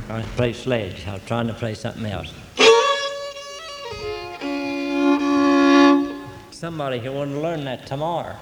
I play sledge. I was trying to play something else. Somebody who wanted to learn that tomorrow.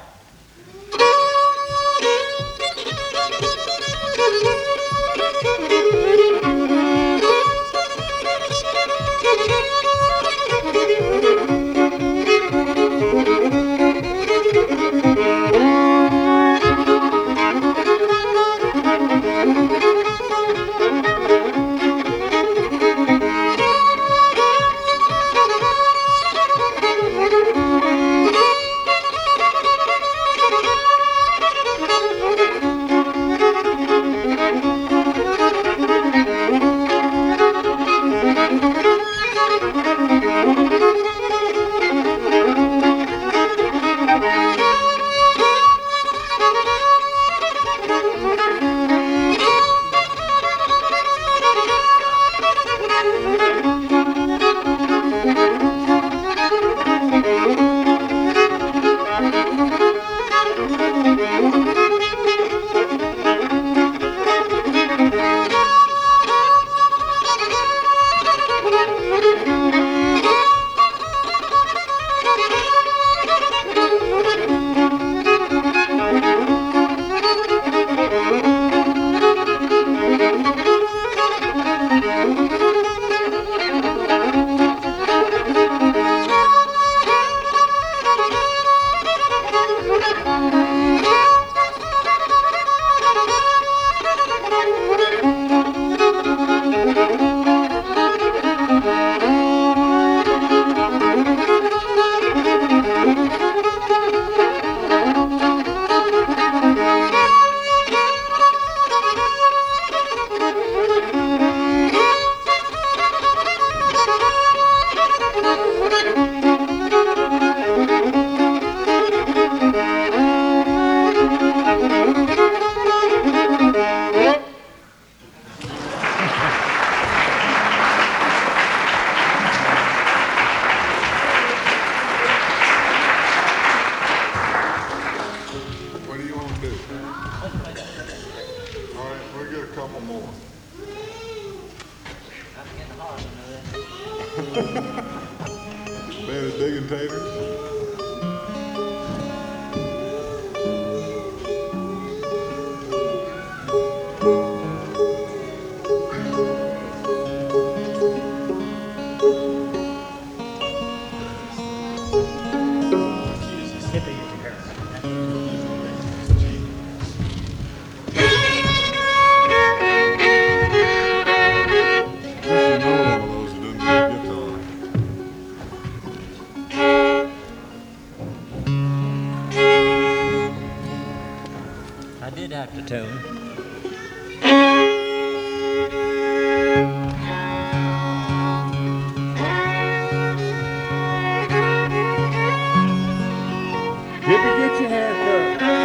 Band of digging taters. I did have to tune. Hippie, get your hands up.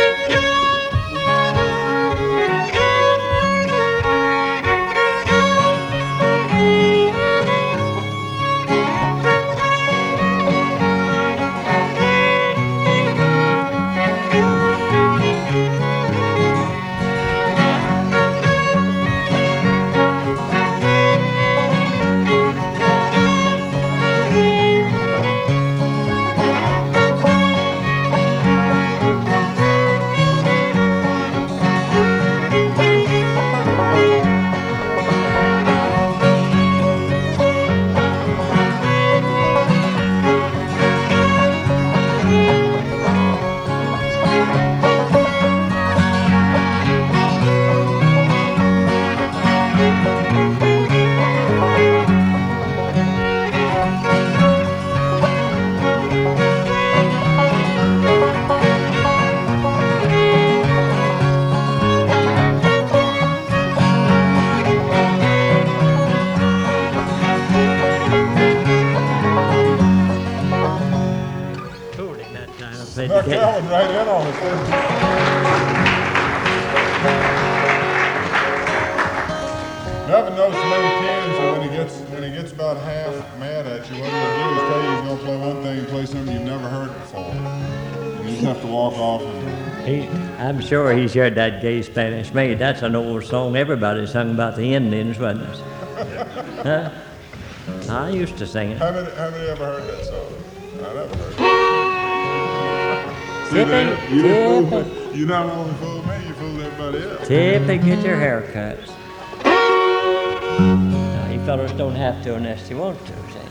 Snuck that one right in on us, didn't you? Never noticed many cans, so when he gets about half mad at you, what he'll do is tell you he's gonna play one thing and play something you've never heard before. And you just have to walk off and I'm sure he shared that gay Spanish maid. That's an old song everybody sung about the Indians, wasn't it? Huh? I used to sing it. How many ever heard that song? I never heard it. Tippy, You didn't fool Tippy, me. You not only fooled me, you fooled everybody else. Tippy, get your haircuts. Now, you fellas don't have to unless you want to, see.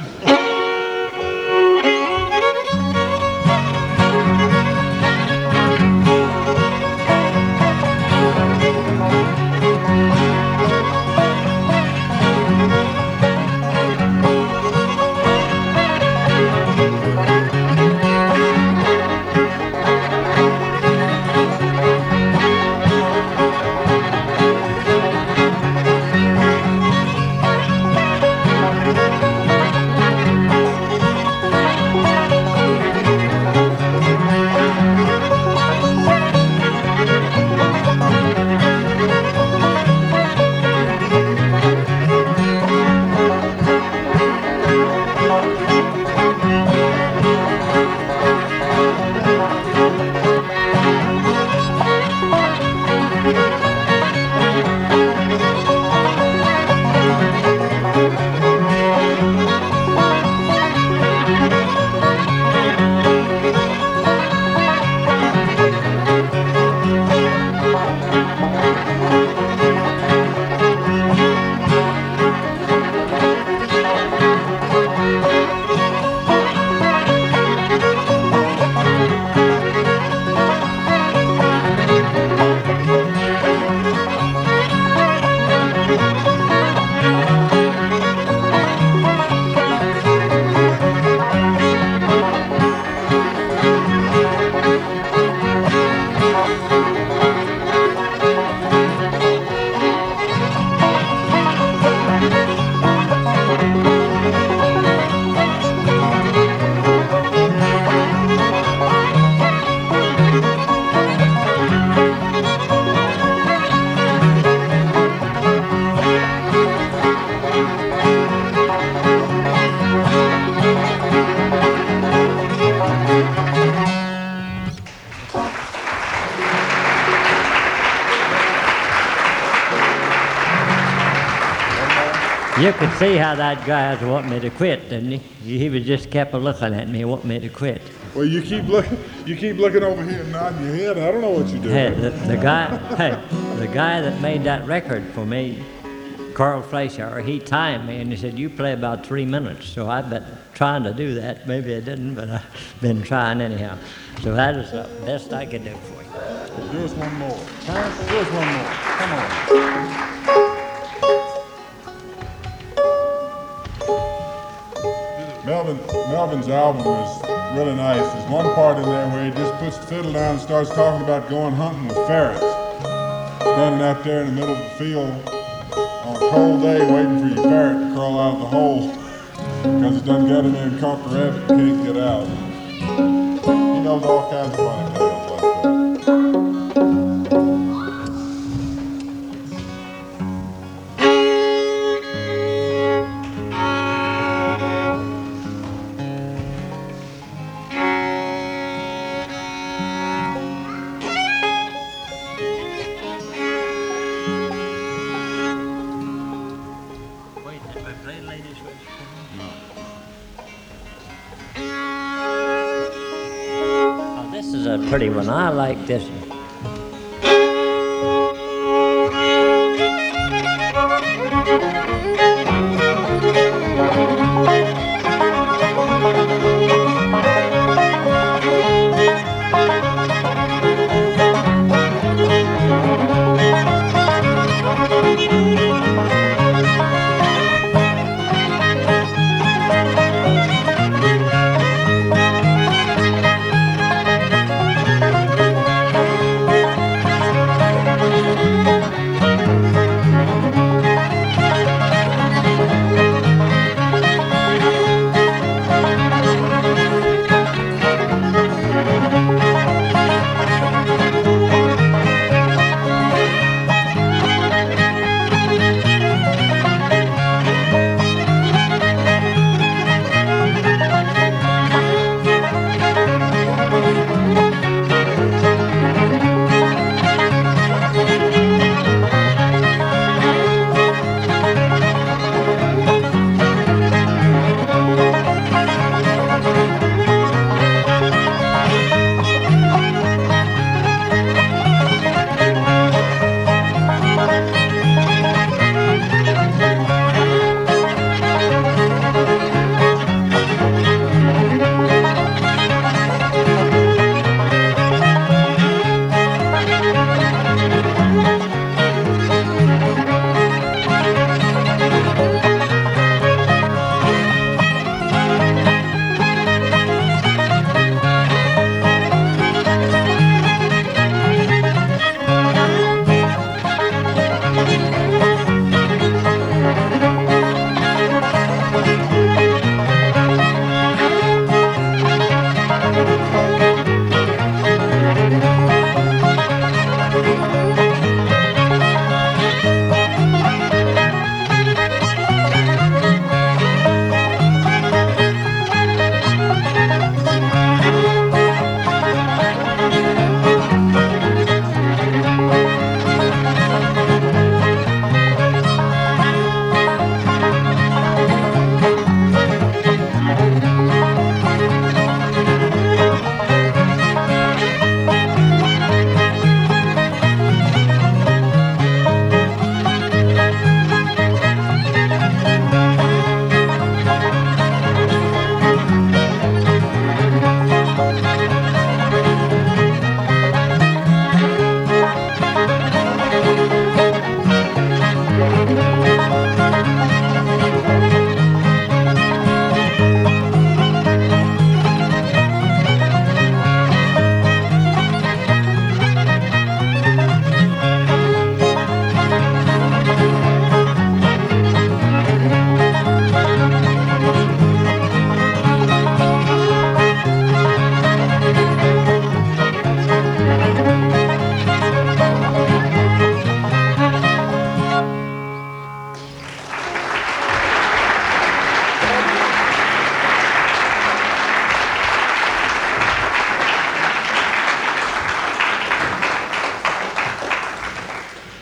You could see how that guy was wanting me to quit, didn't he? He was just kept looking at me, wanting me to quit. Well, you keep looking over here and nodding your head. I don't know what you're doing. Hey, the guy that made that record for me, Carl Fleischer, he timed me and he said, "You play about 3 minutes." So I've been trying to do that. Maybe I didn't, but I've been trying anyhow. So that is the best I could do for you. Do us one more. Huh? Do us one more. Come on. Melvin's album is really nice. There's one part in there where he just puts the fiddle down and starts talking about going hunting with ferrets. Standing out there in the middle of the field on a cold day waiting for your ferret to crawl out of the hole because it done got in there and caught the rabbit and can't get out. He knows all kinds of funny tales like that. This is a pretty one. I like this one.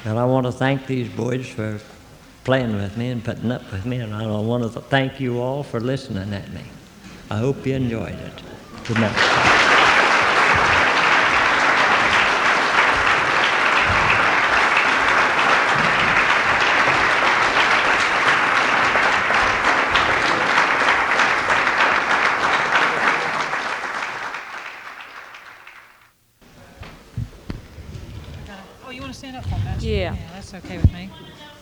And I want to thank these boys for playing with me and putting up with me, and I want to thank you all for listening at me. I hope you enjoyed it. Good night. Oh, you want to stand up for me? Yeah. That's okay with me.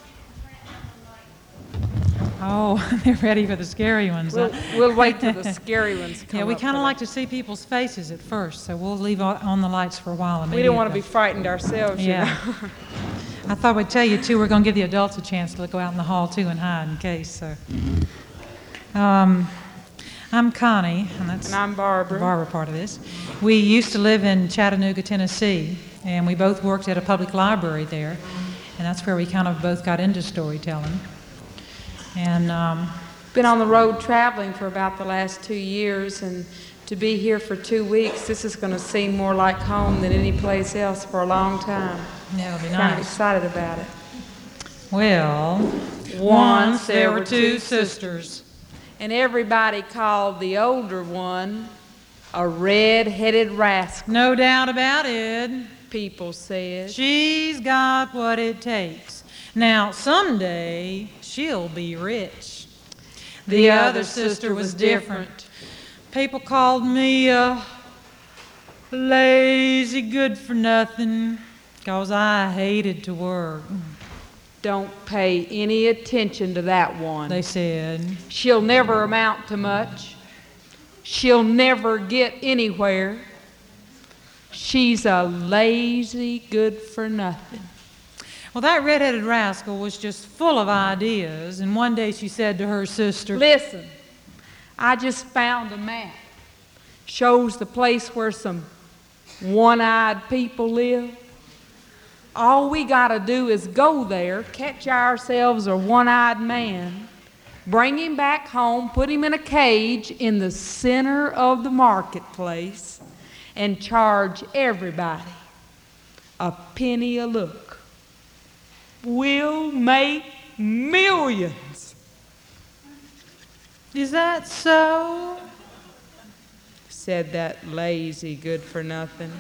Oh, they're ready for the scary ones. huh? We'll wait till the scary ones come Yeah, we up kind of for like to see people's faces at first, so we'll leave on the lights for a while. that. We don't want to be frightened ourselves, you Yeah. know. I thought we'd tell you, too, we're going to give the adults a chance to go out in the hall, too, and hide in case. So, I'm Connie, and that's And I'm Barbara. the Barbara part of this. We used to live in Chattanooga, Tennessee, and we both worked at a public library there, and that's where we kind of both got into storytelling. And Been on the road traveling for about the last 2 years, and to be here for 2 weeks, this is going to seem more like home than any place else for a long time. yeah, it'll be Kind of nice. excited about it. Well, once there were two sisters. And everybody called the older one a red-headed rascal, No doubt about it. people said. She's got what it takes. Now, someday she'll be rich. The other sister was different. People called me a lazy good-for-nothing because I hated to work. Don't pay any attention to that one. They said, She'll never amount to much. She'll never get anywhere. She's a lazy good-for-nothing. well, that red-headed rascal was just full of ideas, and one day she said to her sister, Listen, I just found a map. Shows the place where some one-eyed people live. All we got to do is go there, catch ourselves a one-eyed man, bring him back home, put him in a cage in the center of the marketplace, and charge everybody a penny a look. We'll make millions. is that so? Said that lazy good-for-nothing.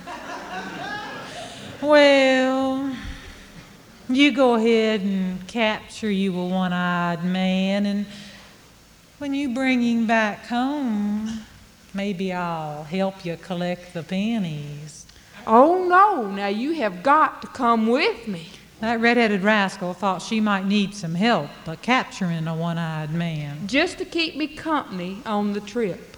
Well, you go ahead and capture you a one-eyed man, and when you bring him back home, maybe I'll help you collect the pennies. Oh, no, now you have got to come with me. That red-headed rascal thought she might need some help capturing a one-eyed man. Just to keep me company on the trip.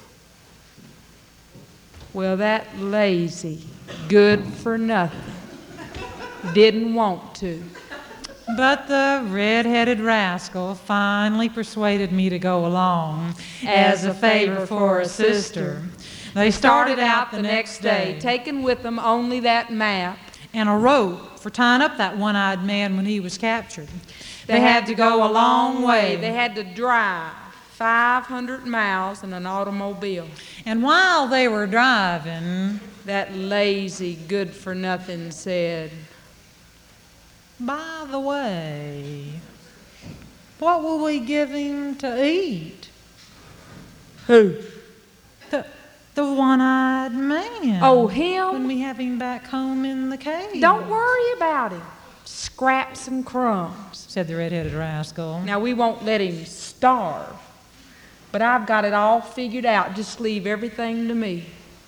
Well, that lazy good-for-nothing didn't want to. But the red-headed rascal finally persuaded me to go along as a favor for a sister. They started out the next day, taking with them only that map. and a rope for tying up that one-eyed man when he was captured. They had to go a long way. They had to drive 500 miles in an automobile. And while they were driving, That lazy good-for-nothing said, by the way, what will we give him to eat? Who? The one-eyed man. Oh, When him? we have him back home in the cave. Don't worry about him. Scraps and crumbs. said the red-headed rascal. Now, we won't let him starve, but I've got it all figured out. Just leave everything to me.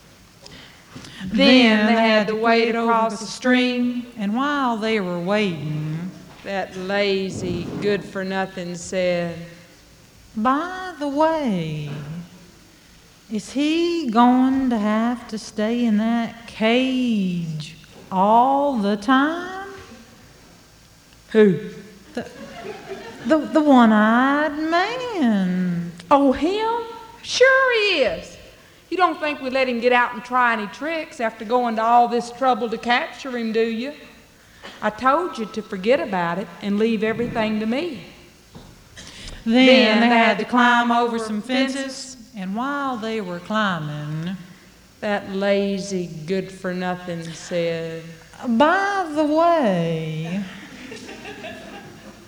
Then they had to wade across the stream. And while they were waiting, That lazy good-for-nothing said, by the way, is he going to have to stay in that cage all the time? Who? The one-eyed man. Oh, him? Sure he is. You don't think we let him get out and try any tricks after going to all this trouble to capture him, do you? I told you to forget about it and leave everything to me. Then they had to climb over some fences, and while they were climbing, That lazy good-for-nothing said, by the way,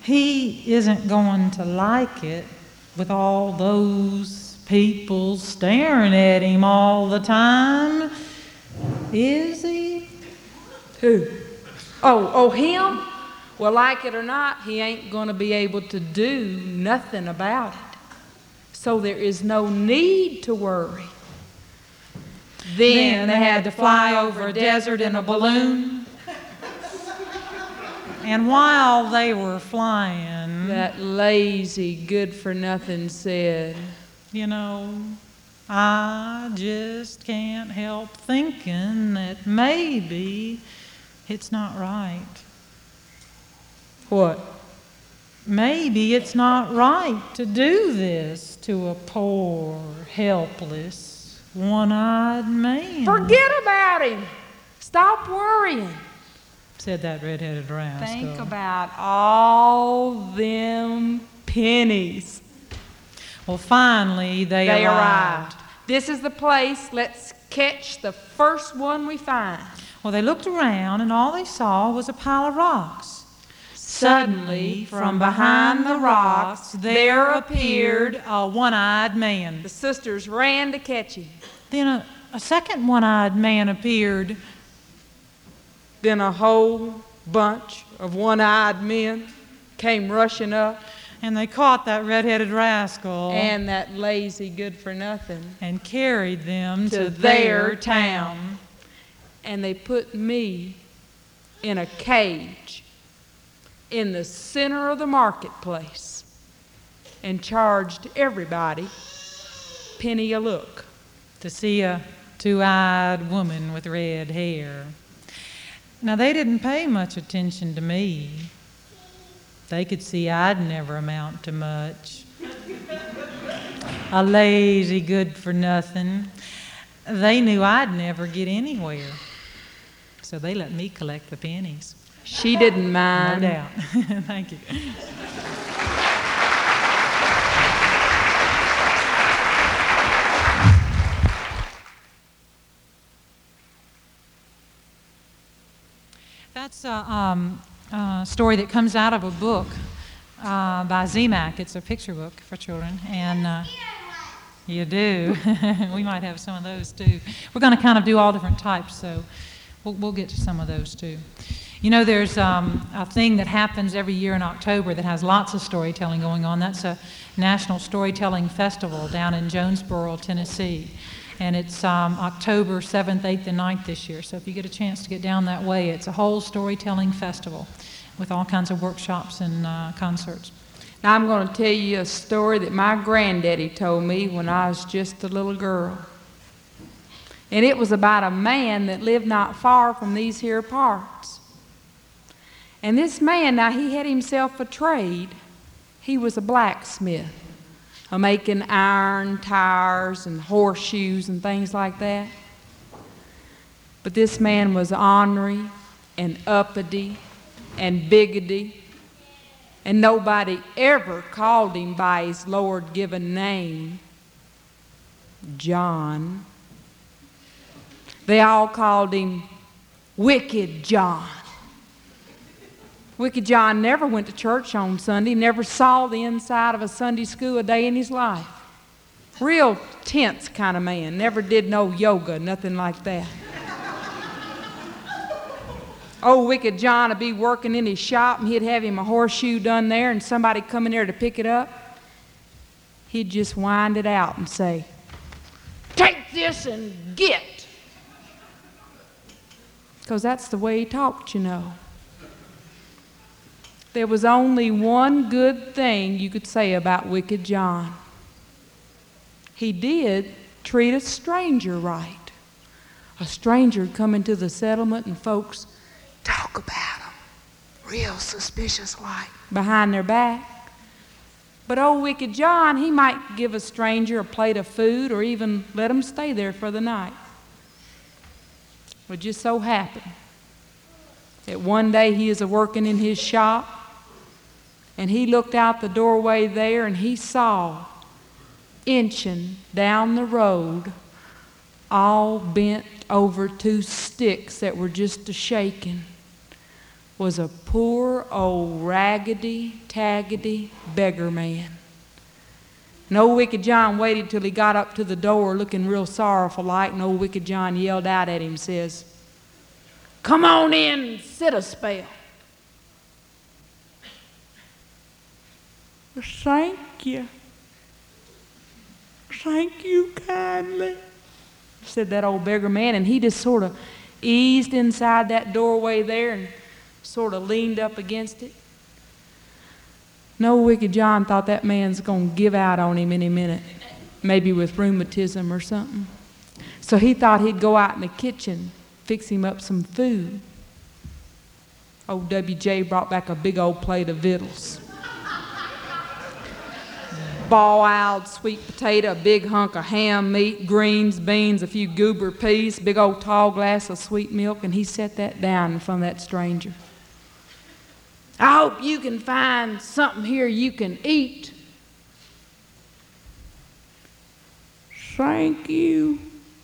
he isn't going to like it with all those people staring at him all the time, is he? Who? Oh, him? Well, like it or not, he ain't going to be able to do nothing about it. So there is no need to worry. Then they had to fly over a desert in a balloon. And while they were flying, that lazy, good-for-nothing said, you know, I just can't help thinking that maybe it's not right. What? Maybe it's not right to do this to a poor, helpless, one-eyed man. Forget about him. Stop worrying. Said that red-headed rascal. Think about all them pennies. Well, finally, they arrived. This is the place. Let's catch the first one we find. Well, they looked around, and all they saw was a pile of rocks. Suddenly, from behind the rocks, there appeared a one-eyed man. The sisters ran to catch him. Then a second one-eyed man appeared. Then a whole bunch of one-eyed men came rushing up. And they caught that red-headed rascal. And that lazy good-for-nothing. And carried them to their town. And they put me in a cage in the center of the marketplace and charged everybody penny a look. To see a two-eyed woman with red hair. Now, they didn't pay much attention to me. They could see I'd never amount to much. A lazy good-for-nothing. They knew I'd never get anywhere. So they let me collect the pennies. She didn't mind. No doubt. Thank you. That's a story that comes out of a book by Zemak. It's a picture book for children, and you do. We might have some of those too. We're going to kind of do all different types, so we'll get to some of those too. You know, there's a thing that happens every year in October that has lots of storytelling going on. That's a National Storytelling Festival down in Jonesboro, Tennessee. And it's October 7th, 8th, and 9th this year. So if you get a chance to get down that way, it's a whole storytelling festival with all kinds of workshops and concerts. Now I'm going to tell you a story that my granddaddy told me when I was just a little girl. And it was about a man that lived not far from these here parts. And this man, now he had himself a trade. He was a blacksmith. Making iron tires and horseshoes and things like that. But this man was ornery and uppity and bigoty, and nobody ever called him by his Lord-given name, John. They all called him Wicked John. Wicked John never went to church on Sunday, never saw the inside of a Sunday school a day in his life. Real tense kind of man, never did no yoga, nothing like that. Old Wicked John would be working in his shop and he'd have him a horseshoe done there and somebody come in there to pick it up. He'd just wind it out and say, "Take this and get." Because that's the way he talked, you know. There was only one good thing you could say about Wicked John. He did treat a stranger right. A stranger would come into the settlement and folks talk about him, real suspicious like, behind their back. But old Wicked John, he might give a stranger a plate of food or even let him stay there for the night. It just so happened that one day he is a-working in his shop, and he looked out the doorway there and he saw, inching down the road, all bent over two sticks that were just a-shaking, was a poor old raggedy, taggedy beggar man. And old Wicked John waited till he got up to the door looking real sorrowful like, and old Wicked John yelled out at him, says, "Come on in and sit a spell." "Thank you. Thank you kindly," said that old beggar man, and he just sort of eased inside that doorway there and sort of leaned up against it. No, Wicked John thought that man's going to give out on him any minute, maybe with rheumatism or something. So he thought he'd go out in the kitchen, fix him up some food. Old W.J. brought back a big old plate of victuals. Boiled sweet potato, a big hunk of ham meat, greens, beans, a few goober peas, big old tall glass of sweet milk, and he set that down in front of that stranger. "I hope you can find something here you can eat." "Thank you.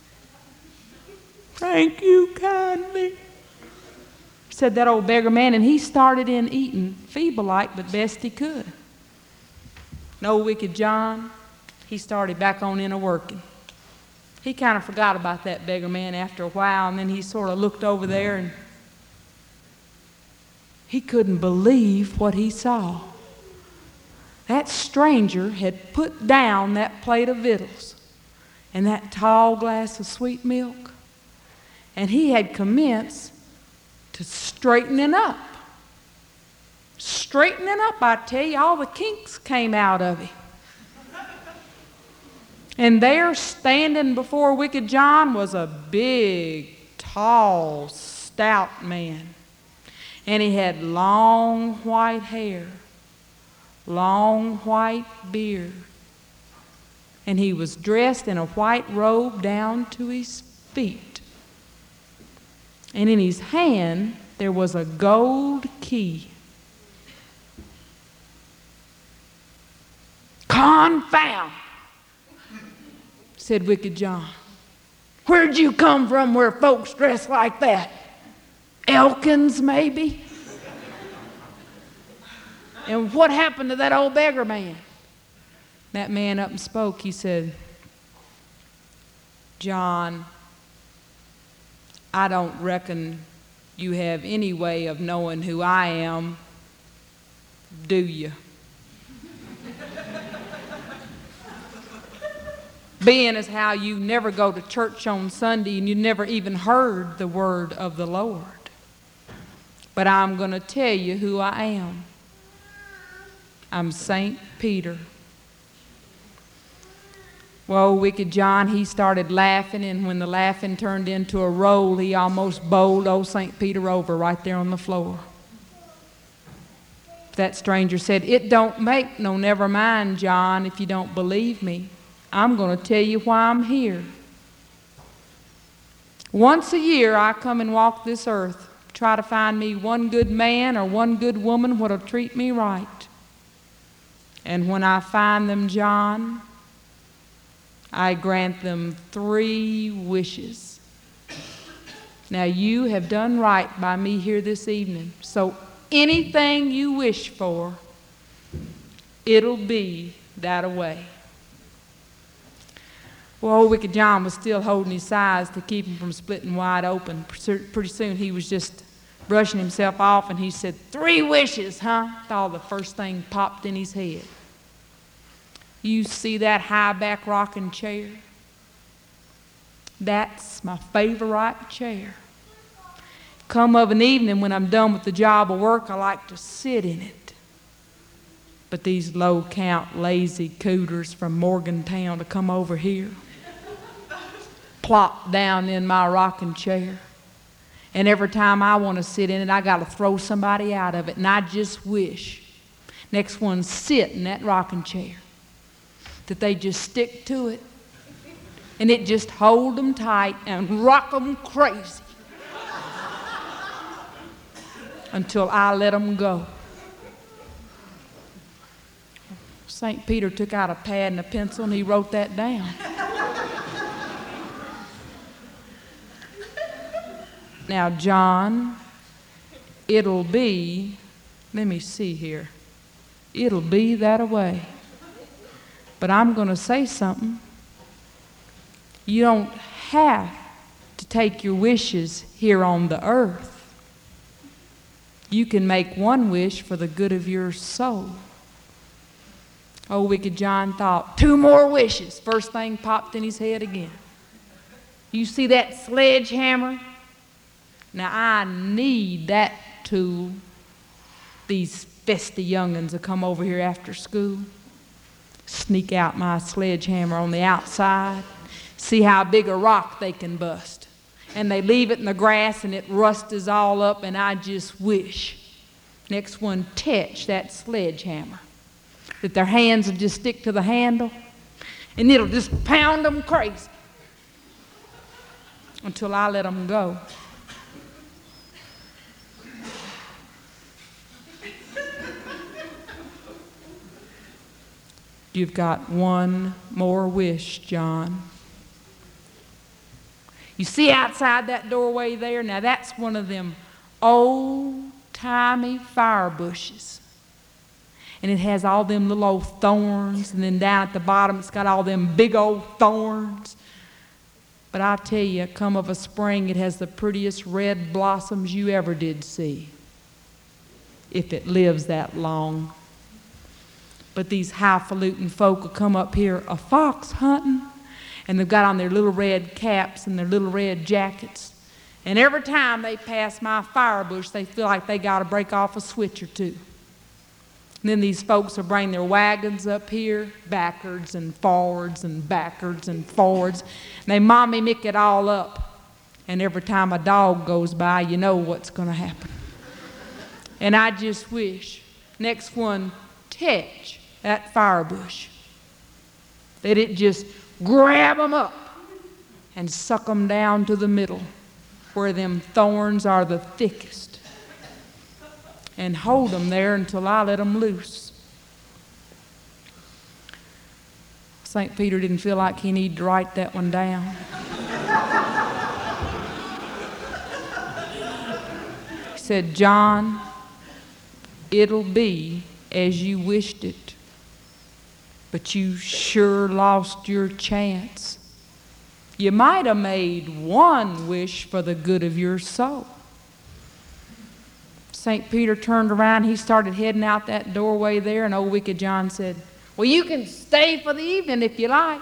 Thank you kindly," said that old beggar man, and he started in eating, feeble-like, but best he could. No, Wicked John, he started back on in a working. He kind of forgot about that beggar man after a while, and then he sort of looked over there, and he couldn't believe what he saw. That stranger had put down that plate of victuals and that tall glass of sweet milk, and he had commenced to straightening up. Straightening up, I tell you, all the kinks came out of him. And there, standing before Wicked John, was a big, tall, stout man. And he had long white hair, long white beard. And he was dressed in a white robe down to his feet. And in his hand, there was a gold key. "Confound," said Wicked John. "Where'd you come from where folks dress like that? Elkins, maybe? And what happened to that old beggar man?" That man up and spoke. He said, "John, I don't reckon you have any way of knowing who I am, do you? Being as how you never go to church on Sunday and you never even heard the word of the Lord. But I'm going to tell you who I am. I'm St. Peter." Well, Wicked John, he started laughing, and when the laughing turned into a roll, he almost bowled old St. Peter over right there on the floor. That stranger said, "It don't make no never mind, John, if you don't believe me. I'm going to tell you why I'm here. Once a year, I come and walk this earth, try to find me one good man or one good woman what'll treat me right. And when I find them, John, I grant them 3 wishes. Now, you have done right by me here this evening, so anything you wish for, it'll be that-a-way." Well, old Wicked John was still holding his sides to keep him from splitting wide open. Pretty soon he was just brushing himself off, and he said, 3 wishes, huh? Thought the first thing popped in his head. You see that high-back rocking chair? That's my favorite chair. Come of an evening when I'm done with the job of work, I like to sit in it. But these low-count, lazy cooters from Morgantown to come over here, plop down in my rocking chair, and every time I want to sit in it, I got to throw somebody out of it, and I just wish next one sit in that rocking chair that they just stick to it, and it just hold them tight and rock them crazy until I let them go. St. Peter took out a pad and a pencil, and he wrote that down. Now, John, it'll be, let me see here, it'll be that way. But I'm going to say something. You don't have to take your wishes here on the earth. You can make one wish for the good of your soul. Old Wicked John thought, 2 more wishes. First thing popped in his head again. You see that sledgehammer? Now I need that tool. These festy young'uns will come over here after school, sneak out my sledgehammer on the outside, see how big a rock they can bust. And they leave it in the grass and it rusts all up, and I just wish next one touch that sledgehammer, that their hands will just stick to the handle and it'll just pound them crazy until I let them go. You've got one more wish, John. You see outside that doorway there? Now that's one of them old-timey fire bushes. And it has all them little old thorns, and then down at the bottom it's got all them big old thorns. But I'll tell you, come of a spring, it has the prettiest red blossoms you ever did see, if it lives that long. But these highfalutin folk will come up here a fox hunting, and they've got on their little red caps and their little red jackets. And every time they pass my fire bush, they feel like they got to break off a switch or two. And then these folks will bring their wagons up here, backwards and forwards and backwards and forwards. And they mommy mick it all up. And every time a dog goes by, you know what's going to happen. And I just wish, next one touch that fire bush, that it just grab them up and suck them down to the middle where them thorns are the thickest and hold them there until I let them loose. St. Peter didn't feel like he needed to write that one down. He said, John, it'll be as you wished it, but you sure lost your chance. You might have made one wish for the good of your soul. St. Peter turned around, he started heading out that doorway there, and old Wicked John said, well, you can stay for the evening if you like.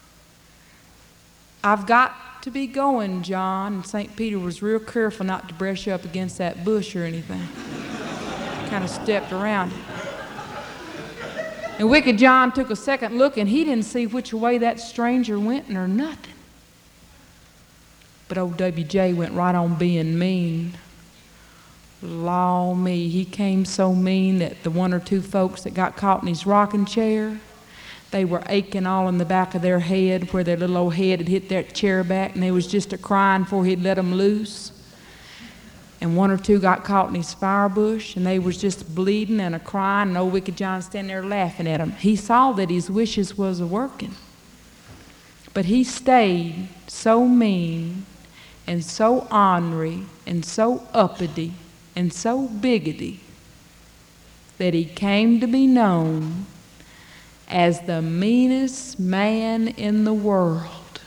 I've got to be going, John. And St. Peter was real careful not to brush up against that bush or anything. Kind of stepped around it. And Wicked John took a second look, and he didn't see which way that stranger went nor nothing. But old W.J. went right on being mean. Law me, he came so mean that the 1 or 2 folks that got caught in his rocking chair, they were aching all in the back of their head where their little old head had hit that chair back, and they was just a-crying before he'd let them loose. And 1 or 2 got caught in his fire bush, and they was just bleeding and a-crying, and old Wicked John standing there laughing at them. He saw that his wishes was a-working. But he stayed so mean and so ornery and so uppity and so biggity that he came to be known as the meanest man in the world.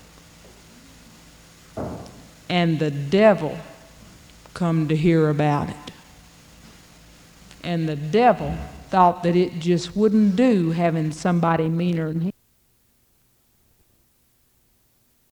And the devil come to hear about it. And the devil thought that it just wouldn't do having somebody meaner than him.